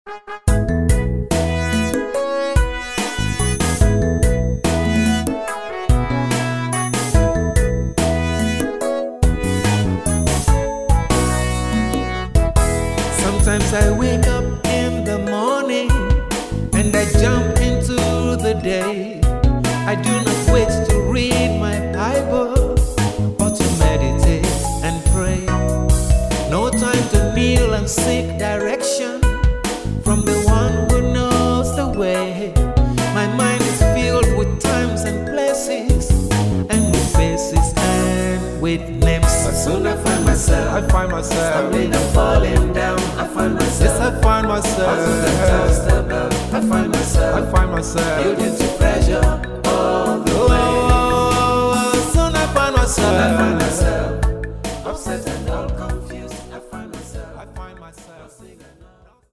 Sometimes I wake up in the morning and I jump into the day. I do not wait to read my Bible or to meditate and pray. No time to kneel and seek direction from the one who knows the way. My mind is filled with times and places and with faces and with names. But soon I find myself stumbling and falling down. I find myself, Yes, I find myself. I find myself I find myself. yielding to pressure.